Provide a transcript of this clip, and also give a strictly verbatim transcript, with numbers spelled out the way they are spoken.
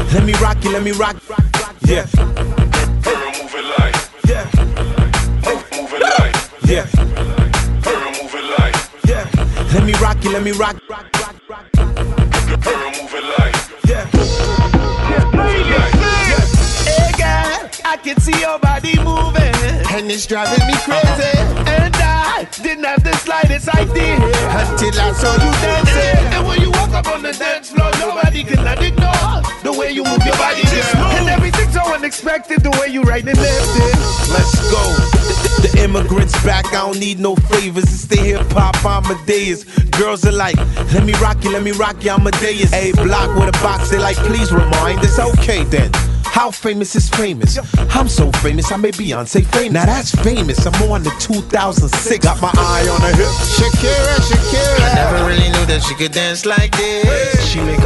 Let me rock you, let me rock. Yeah. Girl, move it like. Yeah. Move it like. Yeah. Girl, move it like. Yeah. Let me rock you, let me rock. Girl, move it like. Yeah. Hey girl, I can see your body moving, and it's driving me crazy. And I didn't have the slightest idea until I saw you dancing. And when you walk up on the dance floor, nobody cannot ignore the way you move your body, girl. And everything's so unexpected, the way you right and left it. Let's go. The, the immigrants back, I don't need no favors. It's the hip hop Amadeus. Girls are like, let me rock you, let me rock you, Amadeus. A block with a box, they like, please remind us. Okay then. How famous is famous? I'm so famous, I made Beyonce famous. Now that's famous, I'm on the two thousand six. Got my eye on her hip. Shakira, Shakira. I never really knew that she could dance like this. She make